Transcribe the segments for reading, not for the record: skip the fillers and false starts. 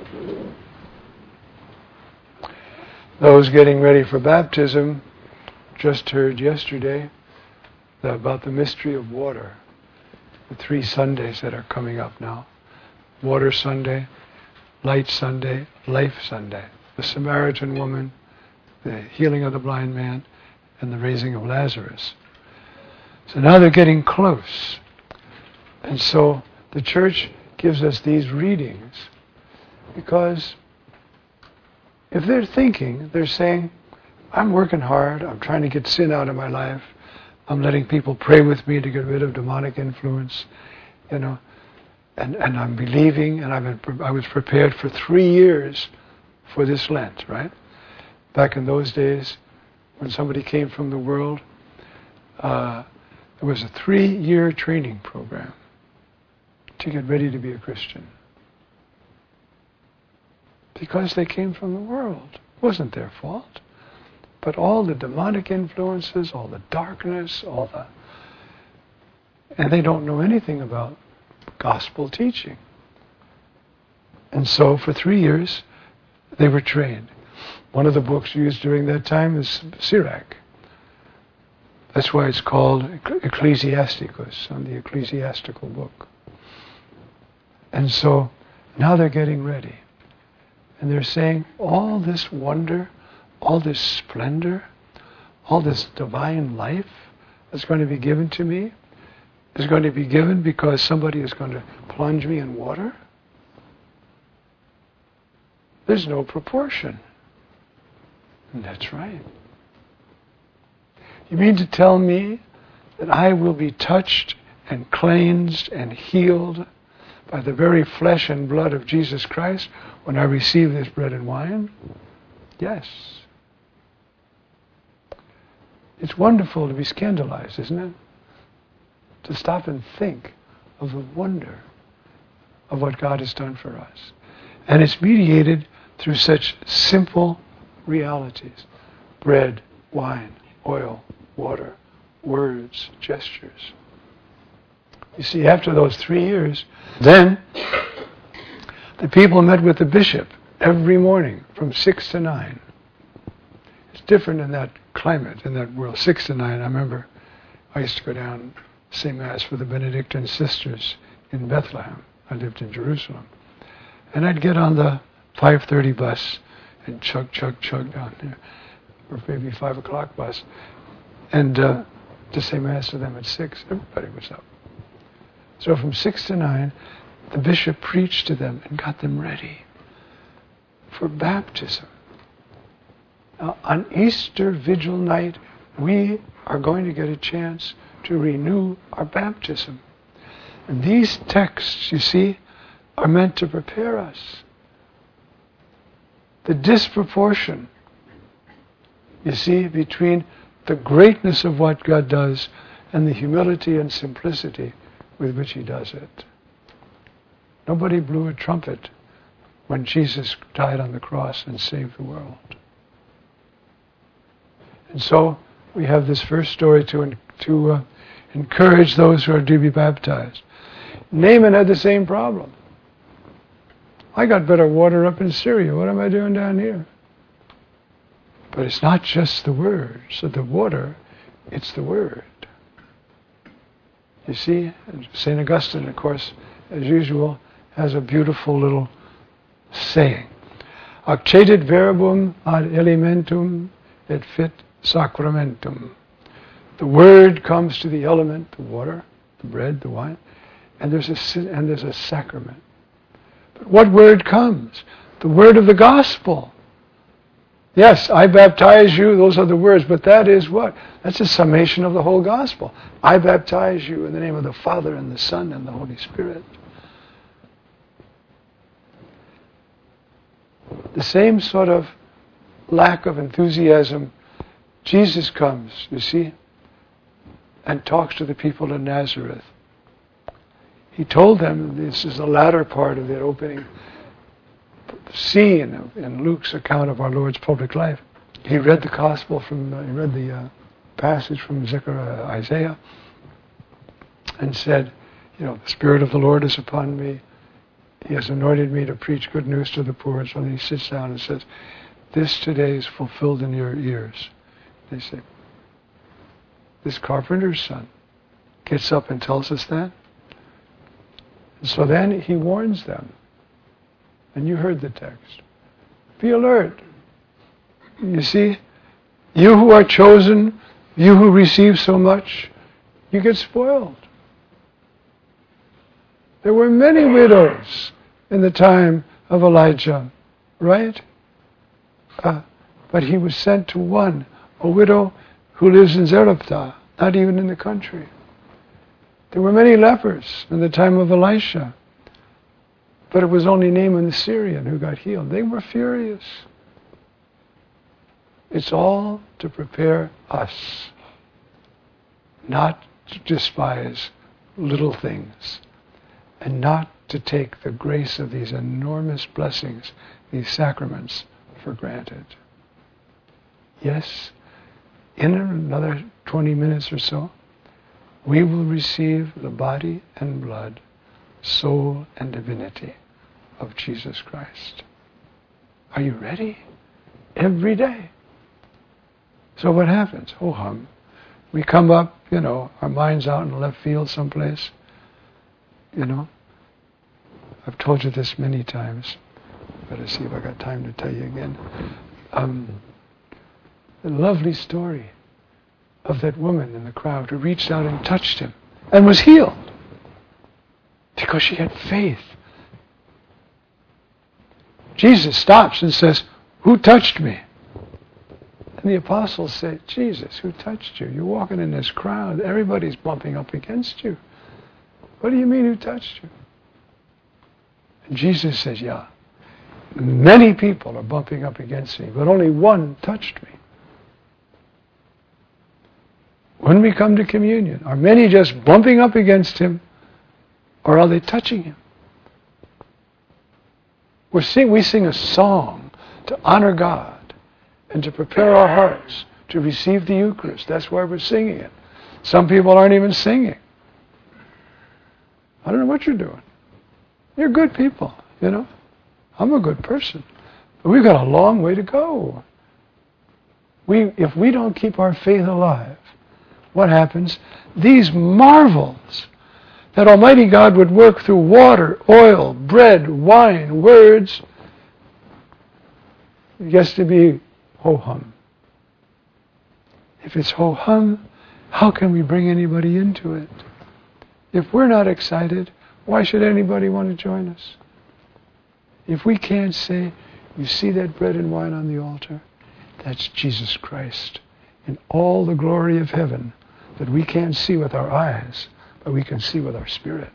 Those getting ready for baptism just heard yesterday about the mystery of water. The 3 Sundays that are coming up now. Water Sunday, Light Sunday, Life Sunday. The Samaritan woman, the healing of the blind man, and the raising of Lazarus. So now they're getting close. And so the church gives us these readings because if they're thinking, they're saying, I'm working hard, I'm trying to get sin out of my life, I'm letting people pray with me to get rid of demonic influence, and I'm believing, and I was prepared for 3 years for this Lent, right? Back in those days, when somebody came from the world, there was a 3-year training program to get ready to be a Christian. Because they came from the world. It wasn't their fault. But all the demonic influences, all the darkness, and they don't know anything about gospel teaching. And so for 3 years, they were trained. One of the books used during that time is Sirach. That's why it's called Ecclesiasticus, on the ecclesiastical book. And so now they're getting ready. And they're saying, all this wonder, all this splendor, all this divine life that's going to be given to me is going to be given because somebody is going to plunge me in water? There's no proportion. And that's right. You mean to tell me that I will be touched and cleansed and healed by the very flesh and blood of Jesus Christ when I receive this bread and wine? Yes. It's wonderful to be scandalized, isn't it? To stop and think of the wonder of what God has done for us. And it's mediated through such simple realities. Bread, wine, oil, water, words, gestures. You see, after those 3 years, then the people met with the bishop every morning from 6 to 9. It's different in that climate, in that world. 6 to 9, I remember I used to go down, say Mass for the Benedictine sisters in Bethlehem. I lived in Jerusalem. And I'd get on the 5:30 bus and chug down there, or maybe 5 o'clock bus, and to say Mass to them at 6. Everybody was up. So from 6 to 9, the bishop preached to them and got them ready for baptism. Now, on Easter Vigil night, we are going to get a chance to renew our baptism. And these texts, you see, are meant to prepare us. The disproportion, you see, between the greatness of what God does and the humility and simplicity with which He does it. Nobody blew a trumpet when Jesus died on the cross and saved the world. And so we have this first story to encourage those who are to be baptized. Naaman had the same problem. I got better water up in Syria. What am I doing down here? But it's not just the words of the water, it's the Word. You see, St. Augustine, of course, as usual, has a beautiful little saying. Accedit verbum ad elementum et fit sacramentum. The Word comes to the element, the water, the bread, the wine, and there's a sacrament. But what Word comes? The Word of the Gospel. Yes, I baptize you, those are the words, but that is what? That's a summation of the whole Gospel. I baptize you in the name of the Father and the Son and the Holy Spirit. The same sort of lack of enthusiasm, Jesus comes, you see, and talks to the people in Nazareth. He told them, this is the latter part of that opening scene in Luke's account of our Lord's public life. He read the gospel he read the passage from Isaiah and said, the Spirit of the Lord is upon me. He has anointed me to preach good news to the poor. So then he sits down and says, this today is fulfilled in your ears. They say, this carpenter's son gets up and tells us that. And so then he warns them. And you heard the text. Be alert. You see, you who are chosen, you who receive so much, you get spoiled. There were many widows in the time of Elijah, right? But he was sent to one, a widow who lives in Zarephath, not even in the country. There were many lepers in the time of Elisha, but it was only Naaman the Syrian who got healed. They were furious. It's all to prepare us not to despise little things and not to take the grace of these enormous blessings, these sacraments, for granted. Yes, in another 20 minutes or so, we will receive the body and blood, soul and divinity of Jesus Christ. Are you ready? Every day. So what happens? Ho hum. We come up, our mind's out in left field someplace. I've told you this many times. Better see if I got time to tell you again. The lovely story of that woman in the crowd who reached out and touched him and was healed because she had faith. Jesus stops and says, who touched me? And the apostles say, Jesus, who touched you? You're walking in this crowd. Everybody's bumping up against you. What do you mean, who touched you? And Jesus says, yeah, many people are bumping up against me, but only one touched me. When we come to communion, are many just bumping up against him, or are they touching him? We sing a song to honor God and to prepare our hearts to receive the Eucharist. That's why we're singing it. Some people aren't even singing. I don't know what you're doing. You're good people, I'm a good person. But we've got a long way to go. If we don't keep our faith alive, what happens? These marvels that Almighty God would work through water, oil, bread, wine, words, it gets to be ho-hum. If it's ho-hum, how can we bring anybody into it? If we're not excited, why should anybody want to join us? If we can't say, you see that bread and wine on the altar? That's Jesus Christ in all the glory of heaven that we can't see with our eyes, but we can see with our spirit.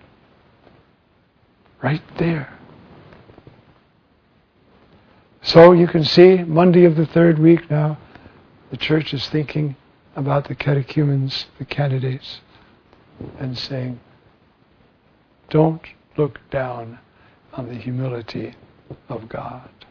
Right there. So you can see, Monday of the third week now, the church is thinking about the catechumens, the candidates, and saying, don't look down on the humility of God.